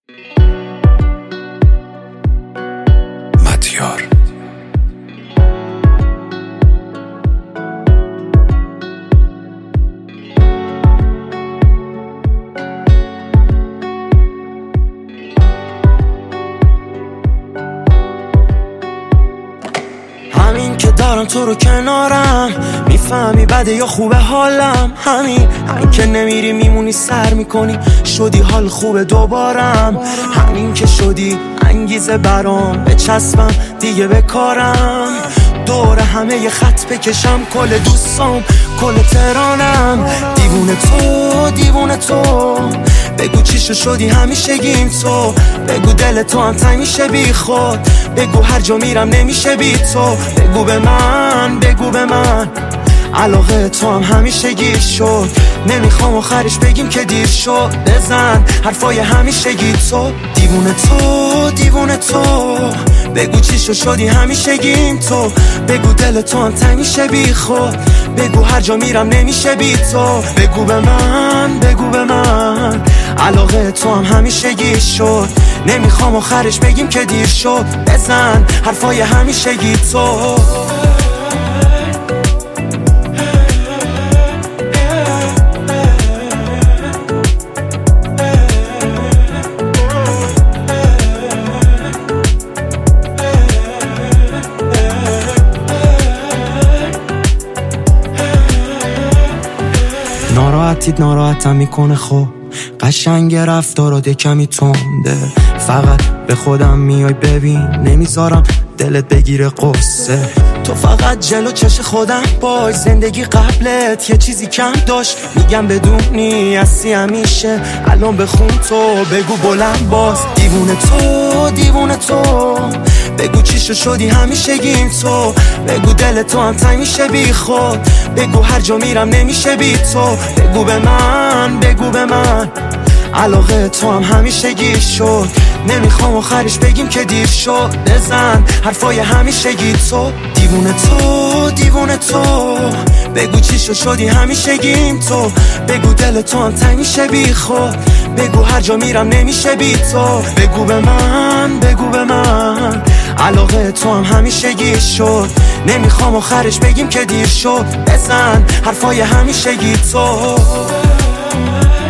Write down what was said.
مدیار همین که دارم تو رو کنارم، میفهمی بده یا خوبه حالم. همین که نمیری میمونی سر میکنی، شدی حال خوبه دوبارم. همین که شدی انگیزه برام، بچسبم دیگه به کارم. دور همه یه خط بکشم، کل دوستام کل تهرانم. دیوونه تو بگو چی شدی همیشگیم تو. بگو دل تو هم تنگ میشه بی خود. بگو هر جا میرم نمیشه بی تو. بگو به من علاقه تو هم همیشگی شد. نمیخوام آخرش بگیم که دیر شد. بزن حرفای همیشگی تو. دیوونه تو بگو چی شدی همیشگیم تو. بگو دل تو هم تنگ میشه بی خود. بگو هر جا میرم نمیشه بی تو. بگو به من علاقه تو هم همیشگی شد. نمیخوام آخرش بگیم که دیر شد. بزن حرفای همیشگی تو. ناراحتم میکنه خب قشنگ رفتارات کمی تنده. فقط به خودم میای ببین، نمیذارم دلت بگیره قصه. تو فقط جلو چش خودم باش. زندگی قبلت یه چیزی کم داشت. میگم بدونی هستی همیشه. الان بخون تو بگو بلند باز. دیوونه تو بگو چی شدی همیشگیم تو. بگو دل تو هم تنگ میشه بی خود. بگو هر جا میرم نمیشه بی تو. بگو به من علاقه تو هم همیشگی شد. نمیخوام آخرش بگیم که دیر شد. بزن حرفای همیشگی تو. دیوونه تو بگو چی شدی همیشگیم تو. بگو دل تو هم تنگ میشه بی خود. بگو هر جا میرم نمیشه بی تو. بگو به من علاقه تو هم همیشگی شد. نمیخوام آخرش بگیم که دیر شد. بزن حرفای همیشگی تو.